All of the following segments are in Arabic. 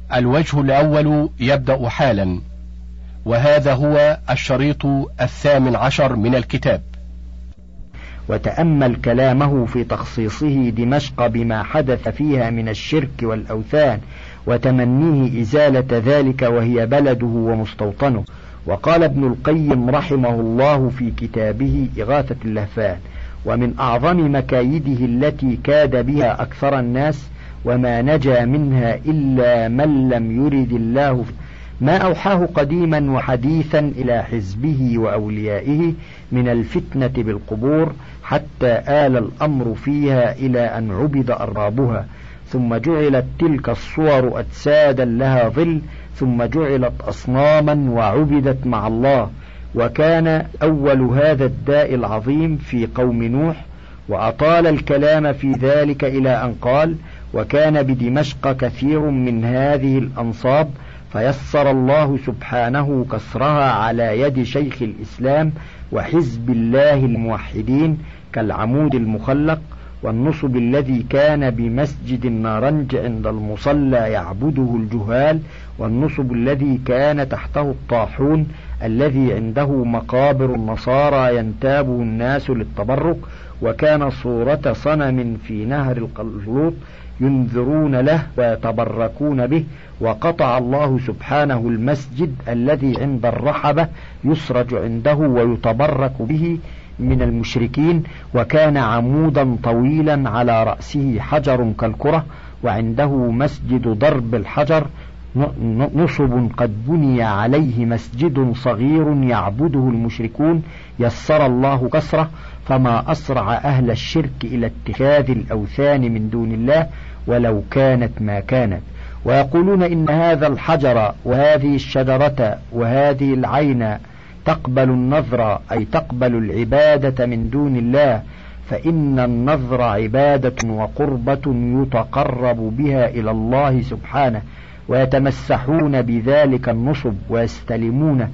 الوجه الأول يبدأ حالا، وهذا هو الشريط 18 من الكتاب. وتأمل كلامه في تخصيصه دمشق بما حدث فيها من الشرك والأوثان وتمنيه إزالة ذلك وهي بلده ومستوطنه. وقال ابن القيم رحمه الله في كتابه إغاثة اللهفان: ومن أعظم مكايده التي كاد بها أكثر الناس وما نجا منها إلا من لم يرد الله ما أوحاه قديما وحديثا إلى حزبه وأوليائه من الفتنة بالقبور، حتى آل الأمر فيها إلى أن عبد أربابها، ثم جعلت تلك الصور أجسادا لها ظل، ثم جعلت أصناما وعبدت مع الله. وكان أول هذا الداء العظيم في قوم نوح، وأطال الكلام في ذلك إلى أن قال: وكان بدمشق كثير من هذه الأنصاب، فيسر الله سبحانه كسرها على يد شيخ الإسلام وحزب الله الموحدين، كالعمود المخلق، والنصب الذي كان بمسجد النارنج عند المصلى يعبده الجهال، والنصب الذي كان تحته الطاحون الذي عنده مقابر النصارى ينتابه الناس للتبرك، وكان صورة صنم في نهر القلوط ينذرون له ويتبركون به، وقطع الله سبحانه المسجد الذي عند الرحبة يسرج عنده ويتبرك به من المشركين، وكان عمودا طويلا على رأسه حجر كالكرة، وعنده مسجد ضرب الحجر نصب قد بني عليه مسجد صغير يعبده المشركون، يسر الله كسره، فما أسرع أهل الشرك إلى اتخاذ الأوثان من دون الله ولو كانت ما كانت. ويقولون إن هذا الحجر وهذه الشجرة وهذه العين تقبل النظر، أي تقبل العبادة من دون الله، فإن النظر عبادة وقربة يتقرب بها إلى الله سبحانه، ويتمسحون بذلك النصب ويستلمونه.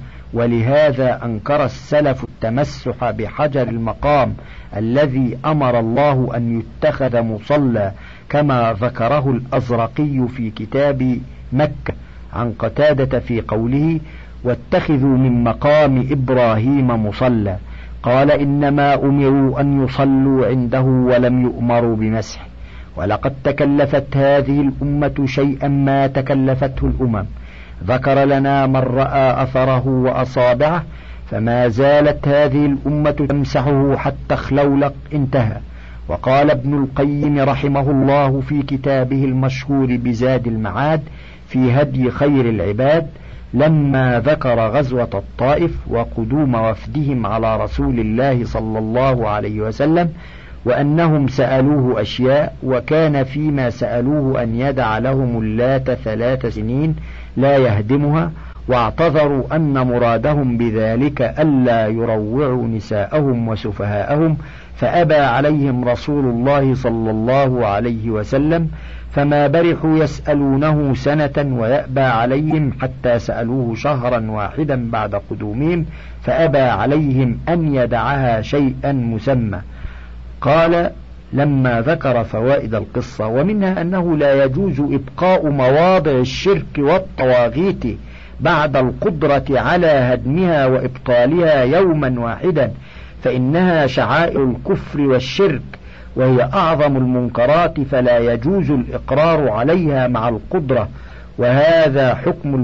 ولهذا أنكر السلف التمسح بحجر المقام الذي أمر الله أن يتخذ مصلى، كما ذكره الأزرقي في كتاب مكة عن قتادة في قوله: واتخذوا من مقام إبراهيم مصلى. قال: إنما أمروا أن يصلوا عنده ولم يؤمروا بمسح. ولقد تكلفت هذه الأمة شيئا ما تكلفته الأمم. ذكر لنا من رأى أثره وأصابعه، فما زالت هذه الأمة تمسحه حتى اخلولق انتهى. وقال ابن القيم رحمه الله في كتابه المشهور بزاد المعاد في هدي خير العباد، لما ذكر غزوة الطائف وقدوم وفدهم على رسول الله صلى الله عليه وسلم، وأنهم سألوه أشياء، وكان فيما سألوه أن يدع لهم اللات 3 سنين لا يهدمها، واعتذروا أن مرادهم بذلك ألا يروعوا نساءهم وسفهاءهم، فأبى عليهم رسول الله صلى الله عليه وسلم، فما برحوا يسألونه سنة ويأبى عليهم حتى سألوه شهرا واحدا بعد قدومهم، فأبى عليهم أن يدعها شيئا مسمى. قال: لما ذكر فوائد القصة، ومنها أنه لا يجوز إبقاء مواضع الشرك والطواغيت بعد القدرة على هدمها وإبطالها يوما واحدا، فإنها شعائر الكفر والشرك، وهي أعظم المنكرات، فلا يجوز الإقرار عليها مع القدرة. وهذا حكم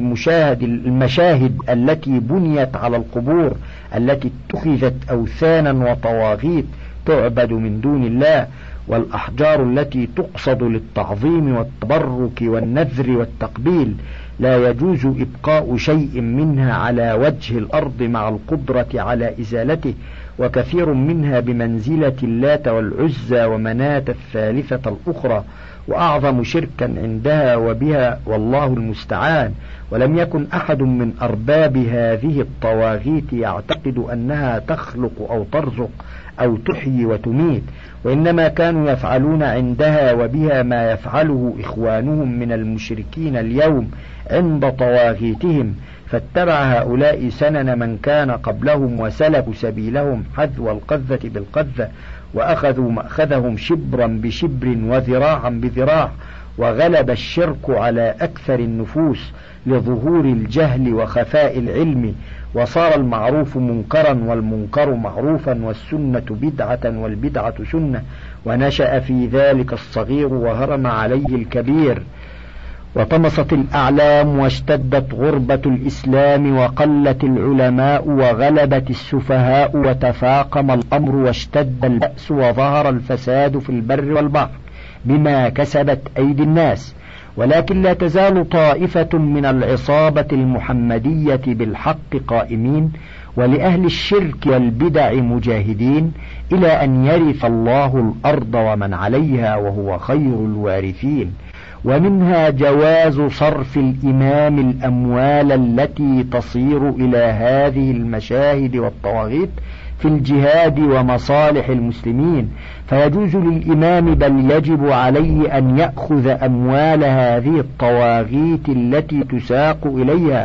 المشاهد التي بنيت على القبور، التي اتخذت أوثانا وطواغيت تعبد من دون الله، والأحجار التي تقصد للتعظيم والتبرك والنذر والتقبيل، لا يجوز إبقاء شيء منها على وجه الأرض مع القدرة على إزالته، وكثير منها بمنزلة اللات والعزى ومناة الثالثة الأخرى، وأعظم شركا عندها وبها والله المستعان. ولم يكن أحد من أرباب هذه الطواغيت يعتقد أنها تخلق أو ترزق أو تحيي وتميت، وإنما كانوا يفعلون عندها وبها ما يفعله إخوانهم من المشركين اليوم عند طواغيتهم، فاتبع هؤلاء سنن من كان قبلهم وسلكوا سبيلهم حذو القذة بالقذة، وأخذوا مأخذهم شبرا بشبر وذراعا بذراع، وغلب الشرك على أكثر النفوس لظهور الجهل وخفاء العلم، وصار المعروف منكرا والمنكر معروفا والسنة بدعة والبدعة سنة، ونشأ في ذلك الصغير وهرم عليه الكبير، وطمست الأعلام واشتدت غربة الإسلام وقلت العلماء وغلبت السفهاء وتفاقم الأمر واشتد البأس وظهر الفساد في البر والبحر بما كسبت أيدي الناس. ولكن لا تزال طائفة من العصابة المحمدية بالحق قائمين، ولأهل الشرك والبدع مجاهدين، إلى أن يرث الله الأرض ومن عليها وهو خير الوارثين. ومنها جواز صرف الإمام الأموال التي تصير إلى هذه المشاهد والطواغيت في الجهاد ومصالح المسلمين، فيجوز للإمام بل يجب عليه أن يأخذ أموال هذه الطواغيت التي تساق إليها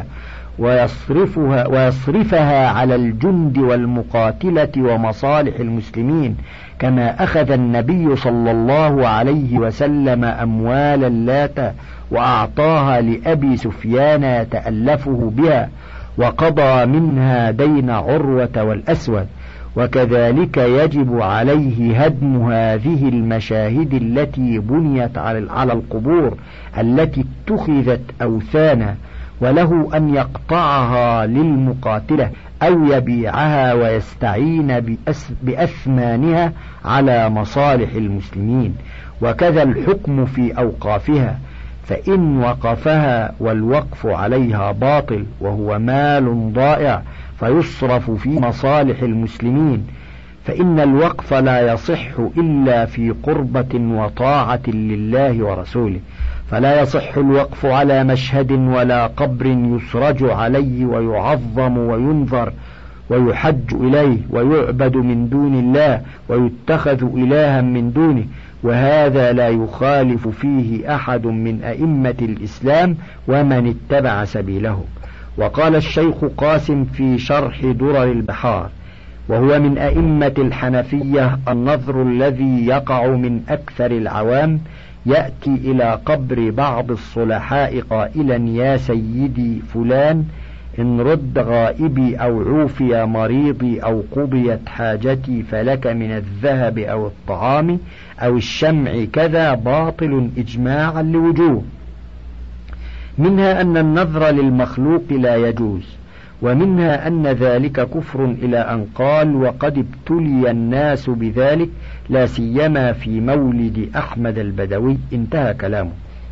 ويصرفها على الجند والمقاتلة ومصالح المسلمين، كما أخذ النبي صلى الله عليه وسلم أموال اللات وأعطاها لأبي سفيان يتألفه بها، وقضى منها دين عروة والأسود. وكذلك يجب عليه هدم هذه المشاهد التي بنيت على القبور التي اتخذت أوثانا، وله أن يقطعها للمقاتلة أو يبيعها ويستعين بأثمانها على مصالح المسلمين. وكذا الحكم في أوقافها، فإن وقفها والوقف عليها باطل وهو مال ضائع فيصرف في مصالح المسلمين، فإن الوقف لا يصح إلا في قربة وطاعة لله ورسوله، فلا يصح الوقف على مشهد ولا قبر يسرج عليه ويعظم وينظر ويحج إليه ويعبد من دون الله ويتخذ إلها من دونه، وهذا لا يخالف فيه أحد من أئمة الإسلام ومن اتبع سبيله. وقال الشيخ قاسم في شرح درر البحار، وهو من أئمة الحنفية: النظر الذي يقع من أكثر العوام يأتي إلى قبر بعض الصلحاء قائلا: يا سيدي فلان، إن رد غائبي أو عوفي مريضي أو قضيت حاجتي فلك من الذهب أو الطعام أو الشمع كذا، باطل إجماعا لوجوه. منها أن النذر للمخلوق لا يجوز، ومنها أن ذلك كفر إلى أن قال: وقد ابتلي الناس بذلك لا سيما في مولد أحمد البدوي. انتهى كلامه.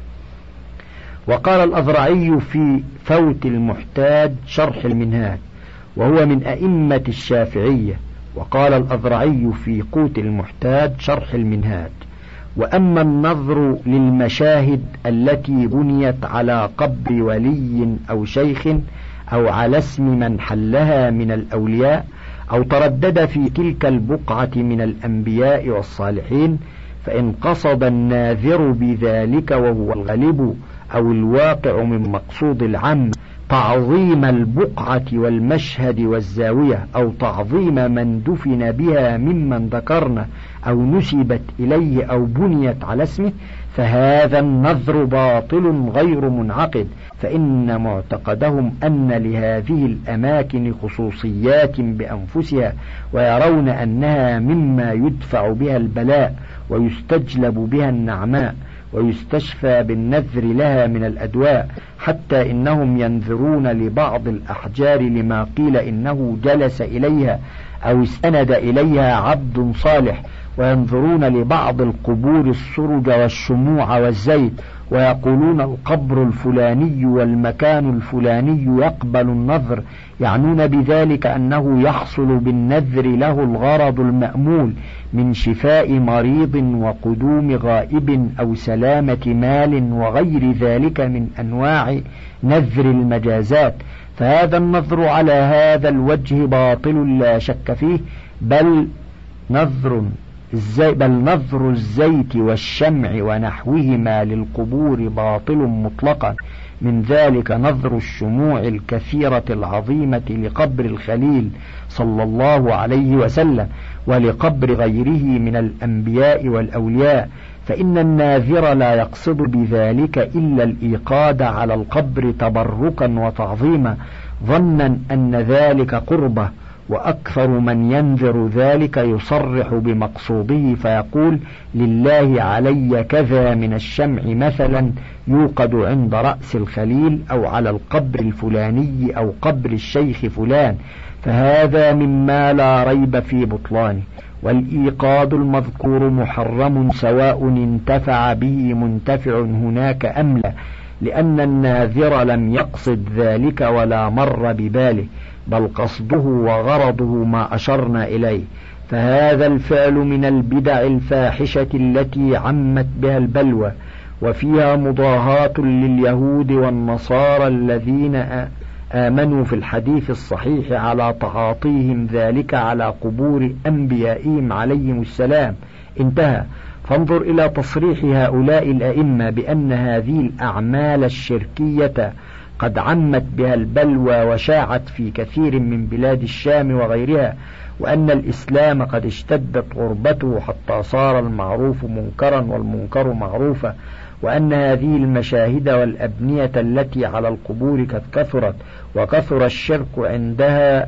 وقال الأذرعي في فوت المحتاج شرح المنهاج، وهو من أئمة الشافعية. وقال الأذرعي في قوت المحتاج شرح المنهاج: وأما النظر للمشاهد التي بنيت على قبر ولي أو شيخ أو على اسم من حلها من الأولياء أو تردد في تلك البقعة من الأنبياء والصالحين، فإن قصد الناذر بذلك وهو الغالب أو الواقع من مقصود العام تعظيم البقعة والمشهد والزاوية، أو تعظيم من دفن بها ممن ذكرنا أو نسبت إليه أو بنيت على اسمه، فهذا النذر باطل غير منعقد، فإن معتقدهم أن لهذه الأماكن خصوصيات بأنفسها، ويرون أنها مما يدفع بها البلاء ويستجلب بها النعماء ويستشفى بالنذر لها من الأدواء، حتى إنهم ينذرون لبعض الأحجار لما قيل إنه جلس إليها أو استند إليها عبد صالح، وينظرون لبعض القبور السرج والشموع والزيت، ويقولون القبر الفلاني والمكان الفلاني يقبل النذر، يعنون بذلك أنه يحصل بالنذر له الغرض المأمول من شفاء مريض وقدوم غائب أو سلامة مال وغير ذلك من أنواع نذر المجازات. فهذا النذر على هذا الوجه باطل لا شك فيه، بل نذر الزيت والشمع ونحوهما للقبور باطل مطلقا. من ذلك نذر الشموع الكثيرة العظيمة لقبر الخليل صلى الله عليه وسلم ولقبر غيره من الأنبياء والأولياء، فإن الناذر لا يقصد بذلك إلا الإيقاد على القبر تبركا وتعظيما ظنا أن ذلك قربة، وأكثر من ينذر ذلك يصرح بمقصوده فيقول: لله علي كذا من الشمع مثلا يوقد عند رأس الخليل أو على القبر الفلاني أو قبر الشيخ فلان، فهذا مما لا ريب في بطلانه. والإيقاد المذكور محرم سواء انتفع به منتفع هناك أم لا، لأن الناذر لم يقصد ذلك ولا مر بباله، بل قصده وغرضه ما أشرنا إليه. فهذا الفعل من البدع الفاحشة التي عمت بها البلوى، وفيها مضاهاة لليهود والنصارى الذين آمنوا في الحديث الصحيح على تعاطيهم ذلك على قبور أنبيائهم عليهم السلام. انتهى. فانظر إلى تصريح هؤلاء الأئمة بأن هذه الأعمال الشركية قد عمت بها البلوى وشاعت في كثير من بلاد الشام وغيرها، وأن الإسلام قد اشتدت غربته حتى صار المعروف منكرا والمنكر معروفا، وأن هذه المشاهد والأبنية التي على القبور قد كثرت، وكثر الشرك عندها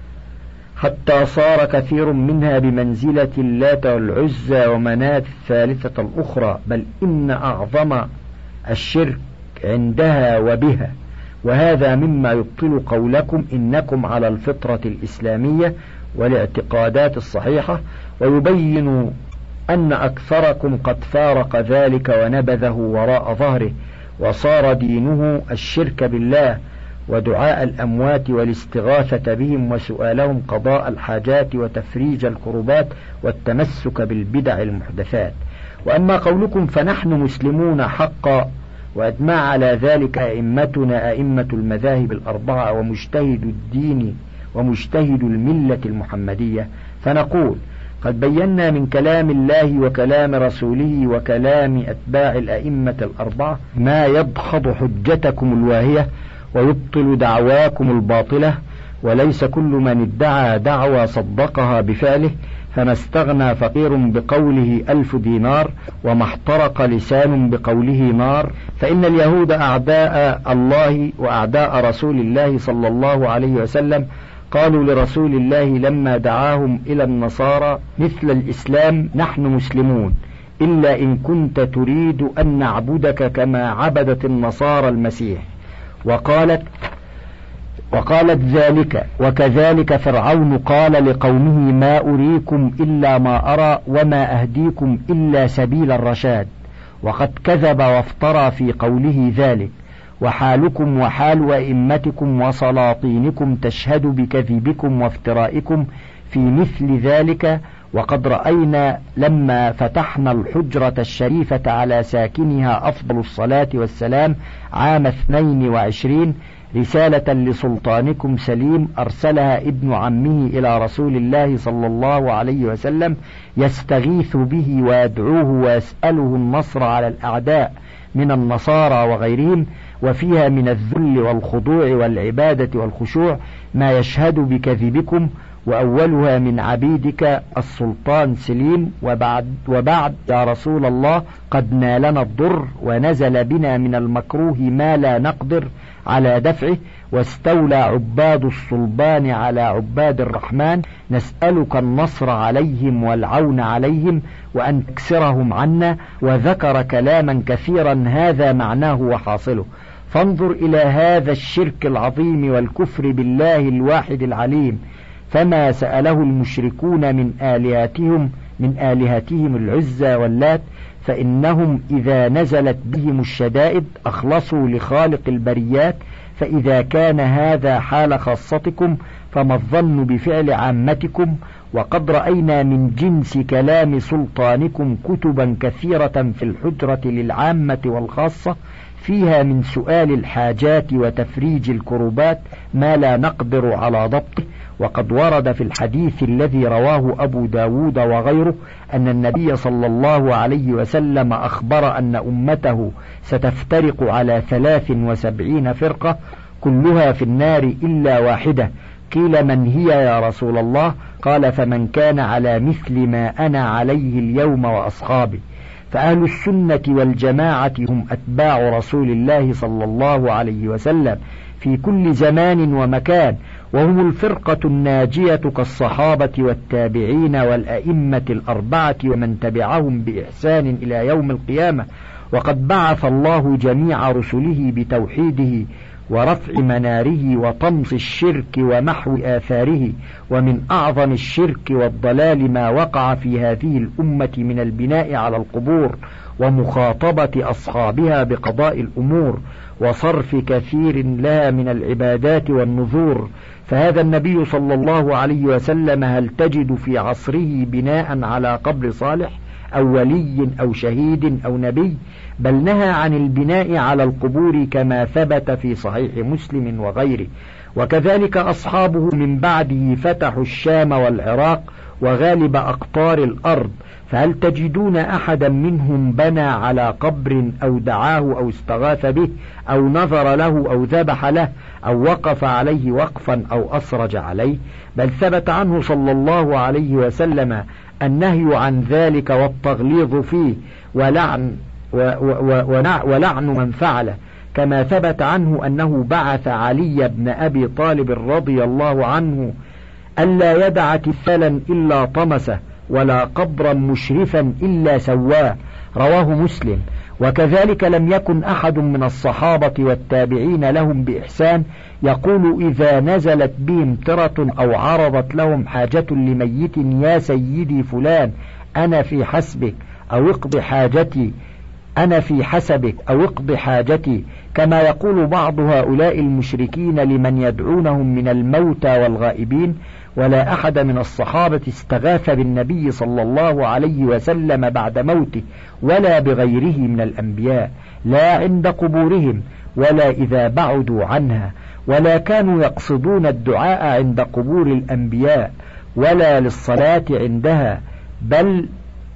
حتى صار كثير منها بمنزلة اللات والعزى ومناة الثالثة الأخرى، بل إن أعظم الشرك عندها وبها. وهذا مما يبطل قولكم إنكم على الفطرة الإسلامية والاعتقادات الصحيحة، ويبين أن أكثركم قد فارق ذلك ونبذه وراء ظهره، وصار دينه الشرك بالله ودعاء الأموات والاستغاثة بهم وسؤالهم قضاء الحاجات وتفريج الكربات والتمسك بالبدع المحدثات. وأما قولكم فنحن مسلمون حقا، وأجمع على ذلك أئمتنا أئمة المذاهب الأربعة ومجتهد الدين ومجتهد الملة المحمدية، فنقول: قد بينا من كلام الله وكلام رسوله وكلام أتباع الأئمة الأربعة ما يدحض حجتكم الواهية ويبطل دعواكم الباطلة، وليس كل من ادعى دعوى صدقها بفعله، فما استغنى فقير بقوله 1000 دينار وما احترق لسان بقوله نار. فإن اليهود أعداء الله وأعداء رسول الله صلى الله عليه وسلم قالوا لرسول الله لما دعاهم إلى النصارى مثل الإسلام: نحن مسلمون إلا إن كنت تريد أن نعبدك كما عبدت النصارى المسيح. وقالت ذلك. وكذلك فرعون قال لقومه: ما أريكم إلا ما أرى وما أهديكم إلا سبيل الرشاد. وقد كذب وافترى في قوله ذلك، وحالكم وحال أئمتكم وسلاطينكم تشهد بكذبكم وافترائكم في مثل ذلك. وقد رأينا لما فتحنا الحجرة الشريفة على ساكنها أفضل الصلاة والسلام عام 22 رسالة لسلطانكم سليم أرسلها ابن عمه إلى رسول الله صلى الله عليه وسلم يستغيث به ويدعوه ويسأله النصر على الأعداء من النصارى وغيرهم، وفيها من الذل والخضوع والعبادة والخشوع ما يشهد بكذبكم، وأولها من عبيدك السلطان سليم. وبعد يا رسول الله قد نالنا الضر ونزل بنا من المكروه ما لا نقدر على دفعه، واستولى عباد الصلبان على عباد الرحمن، نسألك النصر عليهم والعون عليهم وأن تكسرهم عنا. وذكر كلاما كثيرا هذا معناه وحاصله. فانظر إلى هذا الشرك العظيم والكفر بالله الواحد العليم، فما سأله المشركون من آلهتهم العزى واللات، فإنهم إذا نزلت بهم الشدائد أخلصوا لخالق البريات. فإذا كان هذا حال خاصتكم فما الظن بفعل عامتكم؟ وقد رأينا من جنس كلام سلطانكم كتبا كثيرة في الحجرة للعامة والخاصة فيها من سؤال الحاجات وتفريج الكربات ما لا نقدر على ضبطه. وقد ورد في الحديث الذي رواه أبو داود وغيره أن النبي صلى الله عليه وسلم أخبر أن أمته ستفترق على 73 فرقة كلها في النار إلا واحدة. قيل: من هي يا رسول الله؟ قال: فمن كان على مثل ما أنا عليه اليوم وأصحابي. فأهل السنة والجماعة هم أتباع رسول الله صلى الله عليه وسلم في كل زمان ومكان، وهم الفرقة الناجية كالصحابة والتابعين والأئمة الأربعة ومن تبعهم بإحسان إلى يوم القيامة. وقد بعث الله جميع رسله بتوحيده ورفع مناره وطمس الشرك ومحو آثاره. ومن أعظم الشرك والضلال ما وقع في هذه الأمة من البناء على القبور ومخاطبة أصحابها بقضاء الأمور وصرف كثير لها من العبادات والنذور. فهذا النبي صلى الله عليه وسلم هل تجد في عصره بناء على قبر صالح أو ولي أو شهيد أو نبي؟ بل نهى عن البناء على القبور كما ثبت في صحيح مسلم وغيره. وكذلك أصحابه من بعده فتحوا الشام والعراق وغالب أقطار الأرض، فهل تجدون أحدا منهم بنى على قبر أو دعاه أو استغاث به أو نظر له أو ذبح له أو وقف عليه وقفا أو أسرج عليه؟ بل ثبت عنه صلى الله عليه وسلم النهي عن ذلك والتغليظ فيه ولعن من فعله، كما ثبت عنه أنه بعث علي بن أبي طالب رضي الله عنه ألا يدع تمثالا إلا طمسه ولا قبرا مشرفا إلا سواه، رواه مسلم. وكذلك لم يكن أحد من الصحابة والتابعين لهم بإحسان يقول إذا نزلت بهم ترة أو عرضت لهم حاجة لميت يا سيدي فلان أنا في حسبك أو اقض حاجتي، أنا في حسبك أو اقض حاجتي، كما يقول بعض هؤلاء المشركين لمن يدعونهم من الموتى والغائبين. ولا أحد من الصحابة استغاث بالنبي صلى الله عليه وسلم بعد موته ولا بغيره من الأنبياء، لا عند قبورهم ولا إذا بعدوا عنها، ولا كانوا يقصدون الدعاء عند قبور الأنبياء ولا للصلاة عندها. بل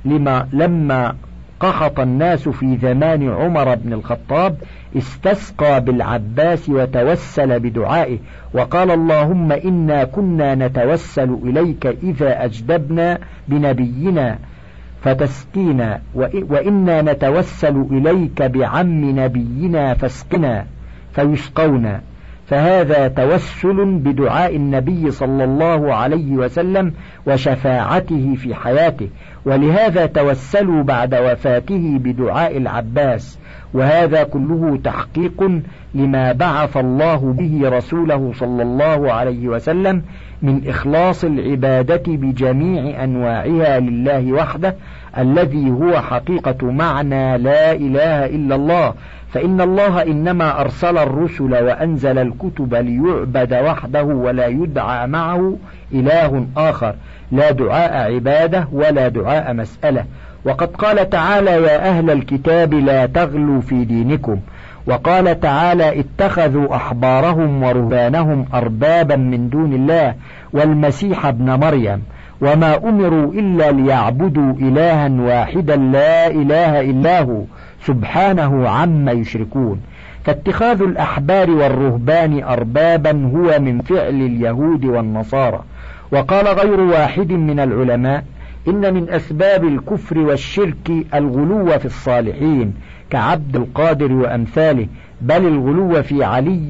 لما قحط الناس في زمان عمر بن الخطاب استسقى بالعباس وتوسل بدعائه وقال اللهم إنا كنا نتوسل إليك إذا أجدبنا بنبينا فتسقينا، وإنا نتوسل إليك بعم نبينا فاسقنا فيسقونا. فهذا توسل بدعاء النبي صلى الله عليه وسلم وشفاعته في حياته، ولهذا توسلوا بعد وفاته بدعاء العباس. وهذا كله تحقيق لما بعث الله به رسوله صلى الله عليه وسلم من إخلاص العبادة بجميع أنواعها لله وحده، الذي هو حقيقة معنى لا إله إلا الله. فإن الله إنما أرسل الرسل وأنزل الكتب ليعبد وحده ولا يدعى معه إله آخر، لا دعاء عبادة ولا دعاء مسألة. وقد قال تعالى يا أهل الكتاب لا تغلوا في دينكم، وقال تعالى اتخذوا أحبارهم ورهبانهم أربابا من دون الله والمسيح ابن مريم وما أمروا إلا ليعبدوا إلها واحدا لا إله إلا هو سبحانه عما يشركون. فاتخاذ الأحبار والرهبان أربابا هو من فعل اليهود والنصارى. وقال غير واحد من العلماء إن من أسباب الكفر والشرك الغلو في الصالحين كعبد القادر وأمثاله، بل الغلو في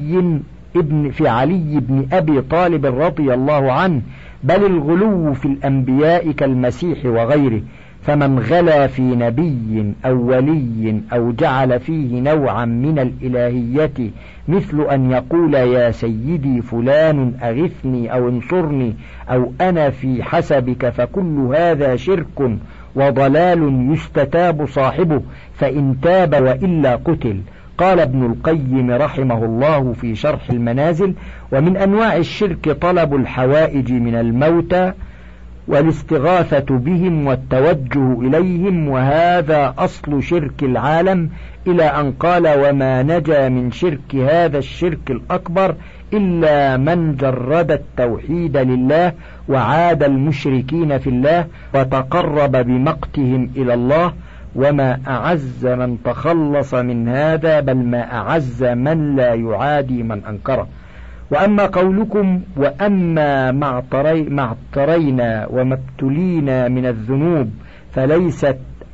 علي بن أبي طالب رضي الله عنه، بل الغلو في الأنبياء كالمسيح وغيره. فمن غلا في نبي أو ولي أو جعل فيه نوعا من الإلهية مثل أن يقول يا سيدي فلان أغثني أو انصرني أو أنا في حسبك، فكل هذا شرك وضلال يستتاب صاحبه، فإن تاب وإلا قتل. قال ابن القيم رحمه الله في شرح المنازل ومن أنواع الشرك طلب الحوائج من الموتى والاستغاثة بهم والتوجه إليهم، وهذا أصل شرك العالم، إلى أن قال وما نجا من شرك هذا الشرك الأكبر إلا من جرد التوحيد لله وعاد المشركين في الله وتقرب بمقتهم إلى الله. وما أعز من تخلص من هذا، بل ما أعز من لا يعادي من أنكره. وأما قولكم وأما ما اعترينا وما ابتلينا من الذنوب فليست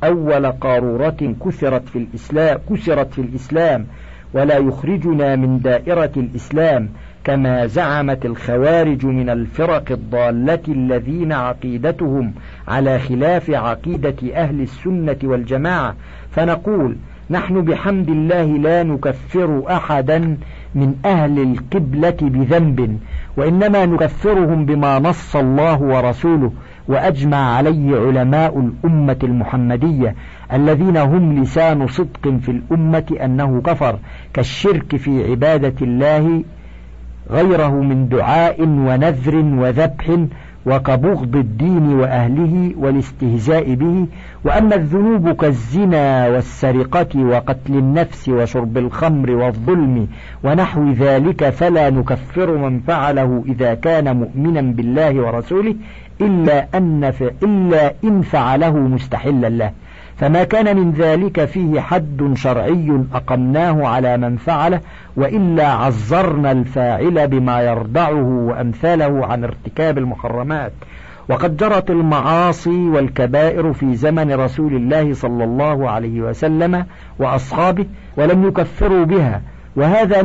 أول قارورة كسرت في الإسلام ولا يخرجنا من دائرة الإسلام كما زعمت الخوارج من الفرق الضالة الذين عقيدتهم على خلاف عقيدة أهل السنة والجماعة. فنقول نحن بحمد الله لا نكفر أحدا من أهل القبلة بذنب، وإنما نكفرهم بما نص الله ورسوله وأجمع عليه علماء الأمة المحمدية الذين هم لسان صدق في الأمة أنه كفر، كالشرك في عبادة الله غيره من دعاء ونذر وذبح، وكبغض الدين وأهله والاستهزاء به. وأما الذنوب كالزنا والسرقة وقتل النفس وشرب الخمر والظلم ونحو ذلك فلا نكفر من فعله إذا كان مؤمنا بالله ورسوله إلا إن فعله مستحلا له، فما كان من ذلك فيه حد شرعي أقمناه على من فعله، وإلا عزرنا الفاعل بما يردعه وأمثاله عن ارتكاب المحرمات. وقد جرت المعاصي والكبائر في زمن رسول الله صلى الله عليه وسلم وأصحابه ولم يكفروا بها، وهذا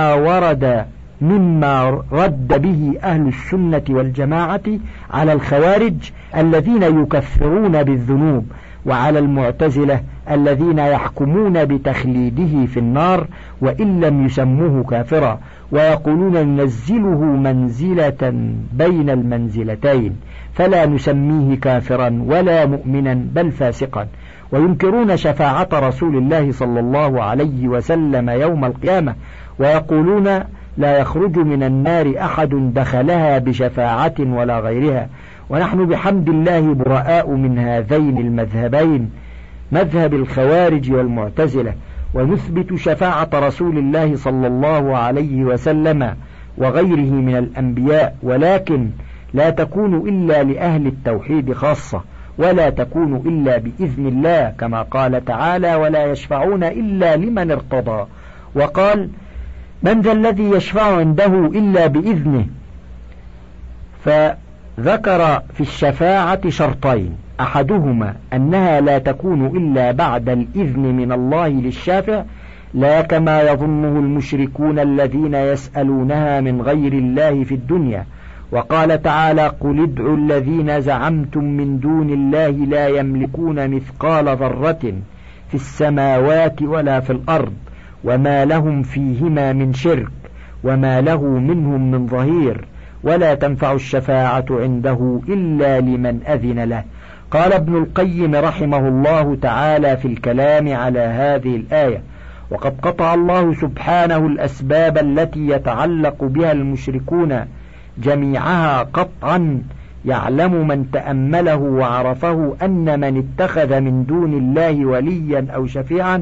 مما رد به أهل السنة والجماعة على الخوارج الذين يكفرون بالذنوب، وعلى المعتزلة الذين يحكمون بتخليده في النار وإن لم يسموه كافرا، ويقولون ننزله منزلة بين المنزلتين فلا نسميه كافرا ولا مؤمنا بل فاسقا، وينكرون شفاعة رسول الله صلى الله عليه وسلم يوم القيامة، ويقولون لا يخرج من النار أحد دخلها بشفاعة ولا غيرها. ونحن بحمد الله براء من هذين المذهبين، مذهب الخوارج والمعتزلة، ونثبت شفاعة رسول الله صلى الله عليه وسلم وغيره من الأنبياء، ولكن لا تكون إلا لأهل التوحيد خاصة، ولا تكون إلا بإذن الله، كما قال تعالى ولا يشفعون إلا لمن ارتضى، وقال من ذا الذي يشفع عنده إلا بإذنه. فذكر في الشفاعة شرطين، أحدهما أنها لا تكون إلا بعد الإذن من الله للشافع، لا كما يظنه المشركون الذين يسألونها من غير الله في الدنيا. وقال تعالى قل ادعوا الذين زعمتم من دون الله لا يملكون مثقال ذرة في السماوات ولا في الأرض وما لهم فيهما من شرك وما له منهم من ظهير ولا تنفع الشفاعة عنده إلا لمن أذن له. قال ابن القيم رحمه الله تعالى في الكلام على هذه الآية وقد قطع الله سبحانه الأسباب التي يتعلق بها المشركون جميعها قطعا، يعلم من تأمله وعرفه أن من اتخذ من دون الله وليا أو شفيعا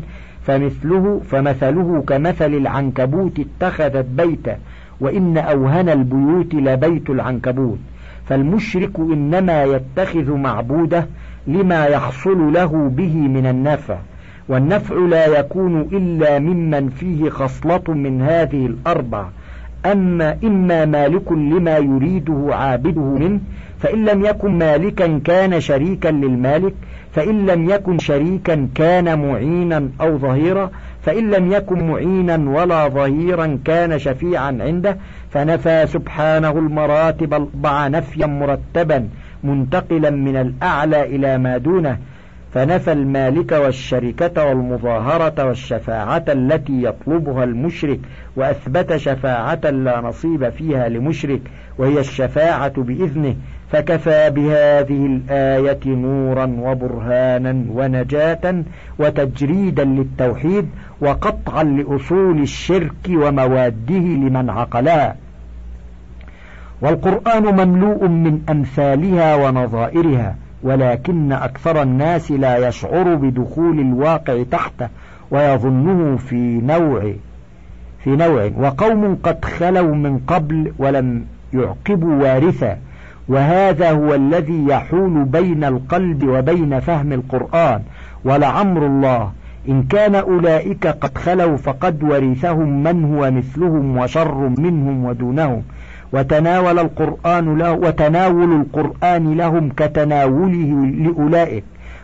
فمثله كمثل العنكبوت اتخذت بيتا وإن أوهن البيوت لبيت العنكبوت. فالمشرك إنما يتخذ معبوده لما يحصل له به من النفع، والنفع لا يكون إلا ممن فيه خصلة من هذه الأربع، إما مالك لما يريده عابده منه، فإن لم يكن مالكا كان شريكا للمالك، فإن لم يكن شريكا كان معينا أو ظهيرا، فإن لم يكن معينا ولا ظهيرا كان شفيعا عنده. فنفى سبحانه المراتب الأربع نفيا مرتبا منتقلا من الأعلى إلى ما دونه، فنفى المالك والشركة والمظاهرة والشفاعة التي يطلبها المشرك، وأثبت شفاعة لا نصيب فيها لمشرك وهي الشفاعة بإذنه. فكفى بهذه الآية نورا وبرهانا ونجاة وتجريدا للتوحيد وقطعا لأصول الشرك ومواده لمن عقلها. والقرآن مملوء من أمثالها ونظائرها، ولكن أكثر الناس لا يشعر بدخول الواقع تحته ويظنه في نوع. وقوم قد خلوا من قبل ولم يعقبوا وارثا، وهذا هو الذي يحول بين القلب وبين فهم القرآن. ولعمر الله إن كان أولئك قد خلوا فقد ورثهم من هو مثلهم وشر منهم ودونهم، وتناول القرآن لهم كتناوله لأولئك،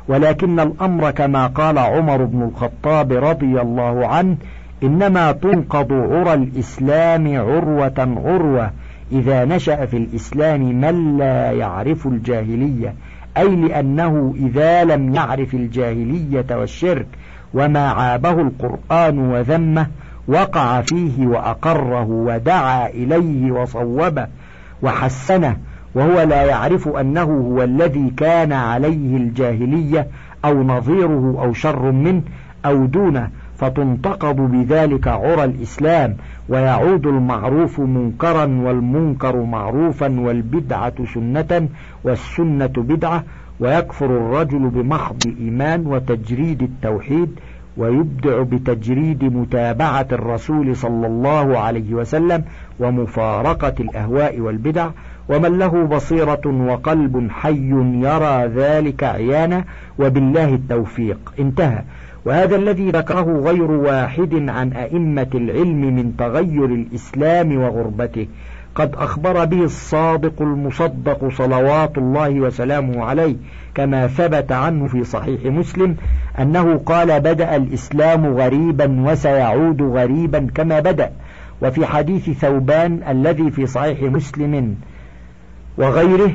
ولكن الأمر كما قال عمر بن الخطاب رضي الله عنه: إنما تنقض عرى الإسلام عروة عروة إذا نشأ في الإسلام من لا يعرف الجاهلية، أي لأنه إذا لم يعرف الجاهلية والشرك وما عابه القرآن وذمه وقع فيه وأقره ودعا إليه وصوبه وحسنه، وهو لا يعرف أنه هو الذي كان عليه الجاهلية أو نظيره أو شر منه أو دونه، فتنتقض بذلك عرى الإسلام، ويعود المعروف منكرا والمنكر معروفا والبدعة سنة والسنة بدعة، ويكفر الرجل بمحض الإيمان وتجريد التوحيد، ويبدع بتجريد متابعة الرسول صلى الله عليه وسلم ومفارقة الأهواء والبدع، ومن له بصيرة وقلب حي يرى ذلك عيانا، وبالله التوفيق. انتهى. وهذا الذي ذكره غير واحد عن أئمة العلم من تغير الإسلام وغربته قد أخبر به الصادق المصدق صلوات الله وسلامه عليه، كما ثبت عنه في صحيح مسلم أنه قال: بدأ الإسلام غريبا وسيعود غريبا كما بدأ. وفي حديث ثوبان الذي في صحيح مسلم وغيره: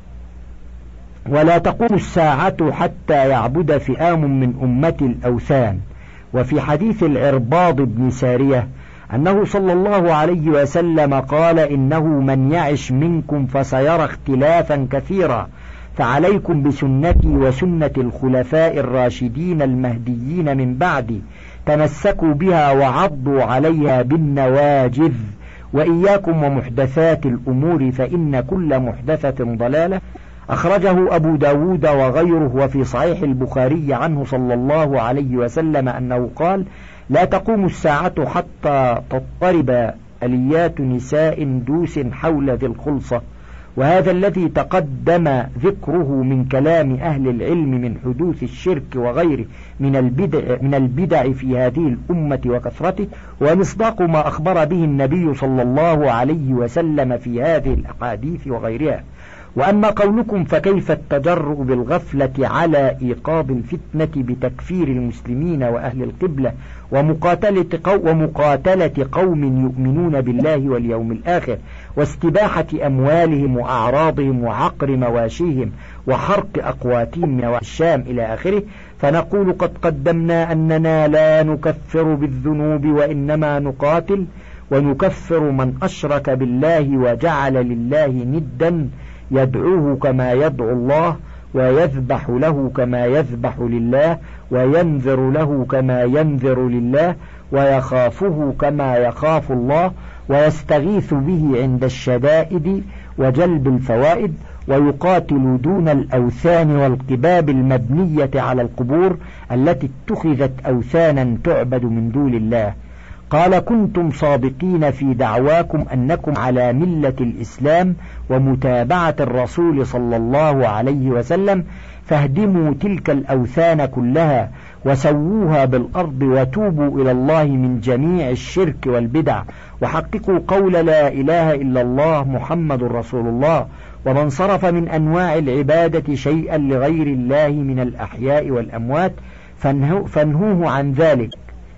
ولا تقوم الساعة حتى يعبد فئام من أمتي الأوثان. وفي حديث العرباض بن سارية أنه صلى الله عليه وسلم قال: إنه من يعش منكم فسيرى اختلافا كثيرا، فعليكم بسنتي وسنة الخلفاء الراشدين المهديين من بعدي، تمسكوا بها وعضوا عليها بالنواجذ، وإياكم ومحدثات الأمور فإن كل محدثة ضلالة. أخرجه أبو داود وغيره. وفي صحيح البخاري عنه صلى الله عليه وسلم أنه قال: لا تقوم الساعة حتى تضطرب أليات نساء دوس حول ذي الخلصة. وهذا الذي تقدم ذكره من كلام أهل العلم من حدوث الشرك وغيره من البدع في هذه الأمة وكثرته، ومصداق ما أخبر به النبي صلى الله عليه وسلم في هذه الأحاديث وغيرها. وأما قولكم فكيف التجرؤ بالغفلة على إيقاظ الفتنة بتكفير المسلمين وأهل القبلة ومقاتلة قوم يؤمنون بالله واليوم الآخر، واستباحة أموالهم وأعراضهم وعقر مواشيهم وحرق أقواتهم والشام إلى آخره، فنقول قد قدمنا أننا لا نكفر بالذنوب وإنما نقاتل ونكفر من أشرك بالله وجعل لله ندا، يدعوه كما يدعو الله، ويذبح له كما يذبح لله، وينذر له كما ينذر لله، ويخافه كما يخاف الله، ويستغيث به عند الشدائد وجلب الفوائد، ويقاتل دون الأوثان والقباب المبنية على القبور التي اتخذت أوثانا تعبد من دون الله. قال: كنتم صادقين في دعواكم أنكم على ملة الإسلام ومتابعة الرسول صلى الله عليه وسلم، فاهدموا تلك الأوثان كلها وسووها بالأرض وتوبوا إلى الله من جميع الشرك والبدع، وحققوا قول لا إله إلا الله محمد رسول الله. ومن صرف من أنواع العبادة شيئا لغير الله من الأحياء والأموات فانهوه عن ذلك،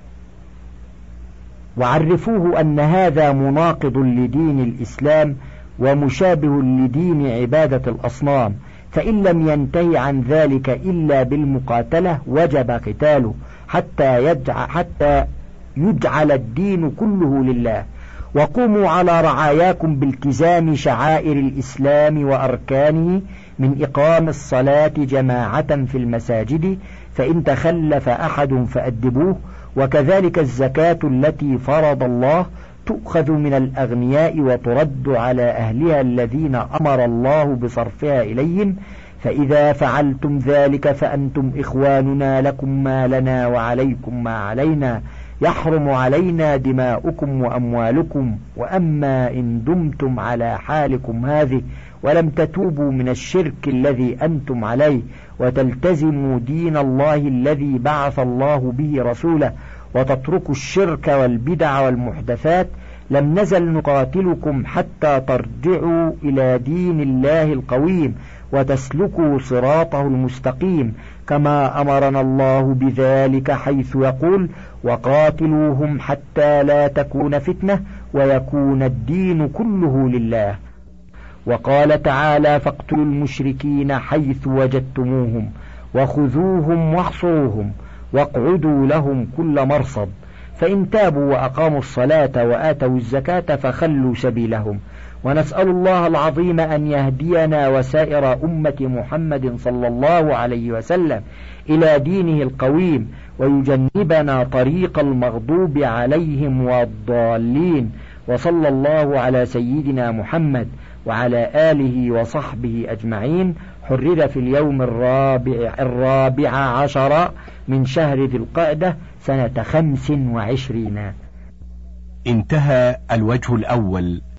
وعرفوه أن هذا مناقض لدين الإسلام ومشابه لدين عبادة الأصنام، فإن لم ينتهي عن ذلك إلا بالمقاتلة وجب قتاله حتى يجعل الدين كله لله. وقوموا على رعاياكم بالتزام شعائر الإسلام وأركانه من إقام الصلاة جماعة في المساجد، فإن تخلف أحد فأدبوه، وكذلك الزكاة التي فرض الله تؤخذ من الأغنياء وترد على أهلها الذين أمر الله بصرفها إليهم، فإذا فعلتم ذلك فأنتم إخواننا، لكم ما لنا وعليكم ما علينا، يحرم علينا دماؤكم وأموالكم. وأما إن دمتم على حالكم هذه ولم تتوبوا من الشرك الذي أنتم عليه وتلتزموا دين الله الذي بعث الله به رسوله وتتركوا الشرك والبدع والمحدثات، لم نزل نقاتلكم حتى ترجعوا إلى دين الله القويم وتسلكوا صراطه المستقيم، كما أمرنا الله بذلك حيث يقول: وقاتلوهم حتى لا تكون فتنة ويكون الدين كله لله. وقال تعالى: فاقتلوا المشركين حيث وجدتموهم وخذوهم واحصروهم واقعدوا لهم كل مرصد، فإن تابوا وأقاموا الصلاة وآتوا الزكاة فخلوا سبيلهم. ونسأل الله العظيم أن يهدينا وسائر أمة محمد صلى الله عليه وسلم إلى دينه القويم، ويجنبنا طريق المغضوب عليهم والضالين. وصلى الله على سيدنا محمد وعلى آله وصحبه أجمعين. حرر في اليوم الرابع عشر من شهر ذي القعدة سنة 25. انتهى الوجه الأول.